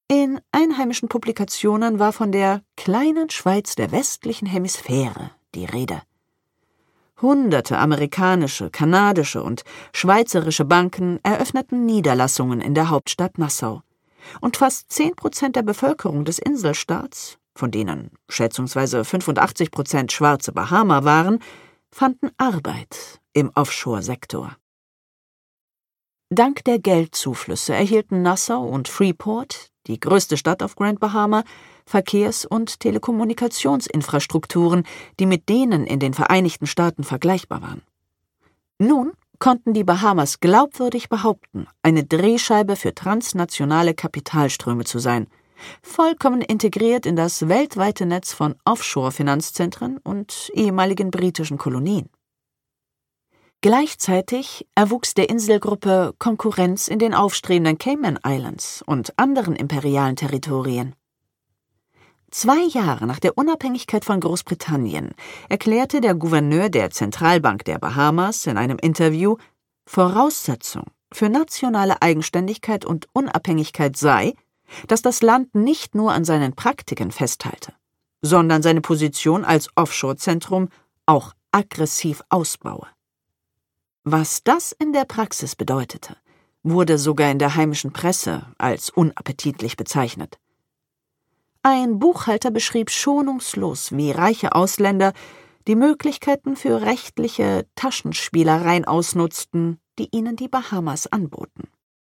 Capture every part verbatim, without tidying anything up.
In einheimischen Publikationen war von der kleinen Schweiz der westlichen Hemisphäre die Rede. Hunderte amerikanische, kanadische und schweizerische Banken eröffneten Niederlassungen in der Hauptstadt Nassau. Und fast zehn Prozent der Bevölkerung des Inselstaats, von denen schätzungsweise fünfundachtzig Prozent schwarze Bahama waren, fanden Arbeit im Offshore-Sektor. Dank der Geldzuflüsse erhielten Nassau und Freeport, die größte Stadt auf Grand Bahama, Verkehrs- und Telekommunikationsinfrastrukturen, die mit denen in den Vereinigten Staaten vergleichbar waren. Nun konnten die Bahamas glaubwürdig behaupten, eine Drehscheibe für transnationale Kapitalströme zu sein, vollkommen integriert in das weltweite Netz von Offshore-Finanzzentren und ehemaligen britischen Kolonien. Gleichzeitig erwuchs der Inselgruppe Konkurrenz in den aufstrebenden Cayman Islands und anderen imperialen Territorien. Zwei Jahre nach der Unabhängigkeit von Großbritannien erklärte der Gouverneur der Zentralbank der Bahamas in einem Interview, Voraussetzung für nationale Eigenständigkeit und Unabhängigkeit sei, dass das Land nicht nur an seinen Praktiken festhalte, sondern seine Position als Offshore-Zentrum auch aggressiv ausbaue. Was das in der Praxis bedeutete, wurde sogar in der heimischen Presse als unappetitlich bezeichnet. Ein Buchhalter beschrieb schonungslos, wie reiche Ausländer die Möglichkeiten für rechtliche Taschenspielereien ausnutzten, die ihnen die Bahamas anboten.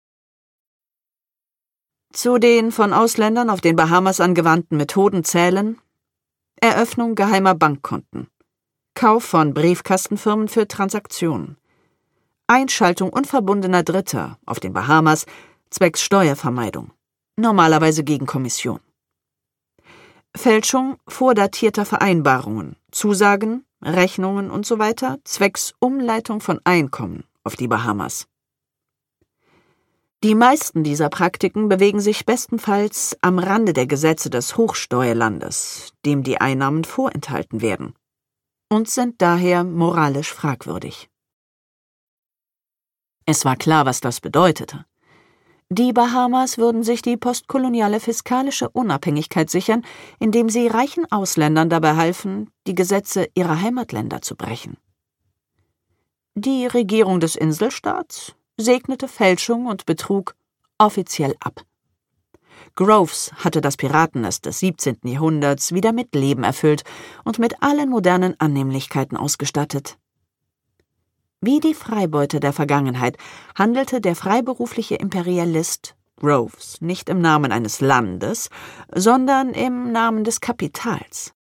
Zu den von Ausländern auf den Bahamas angewandten Methoden zählen Eröffnung geheimer Bankkonten, Kauf von Briefkastenfirmen für Transaktionen, Einschaltung unverbundener Dritter auf den Bahamas zwecks Steuervermeidung, normalerweise gegen Kommission. Fälschung vordatierter Vereinbarungen, Zusagen, Rechnungen usw. zwecks Umleitung von Einkommen auf die Bahamas. Die meisten dieser Praktiken bewegen sich bestenfalls am Rande der Gesetze des Hochsteuerlandes, dem die Einnahmen vorenthalten werden, und sind daher moralisch fragwürdig. Es war klar, was das bedeutete. Die Bahamas würden sich die postkoloniale fiskalische Unabhängigkeit sichern, indem sie reichen Ausländern dabei halfen, die Gesetze ihrer Heimatländer zu brechen. Die Regierung des Inselstaats segnete Fälschung und Betrug offiziell ab. Groves hatte das Piratennest des siebzehnten Jahrhunderts wieder mit Leben erfüllt und mit allen modernen Annehmlichkeiten ausgestattet. Wie die Freibeuter der Vergangenheit handelte der freiberufliche Imperialist Groves nicht im Namen eines Landes, sondern im Namen des Kapitals.